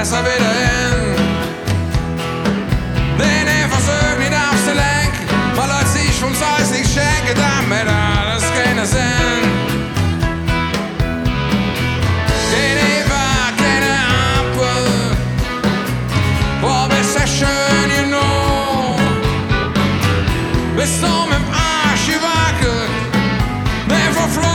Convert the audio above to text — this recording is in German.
besser wieder hin. Nee, versuch nicht aufzulenken, weil als ich uns alles nicht schenke, damit alles keinen Sinn. Keine Wahl, keine Ampel, boah, bist ja schön genug. Bist du mit dem Arsch gewackelt, nee, verflogen.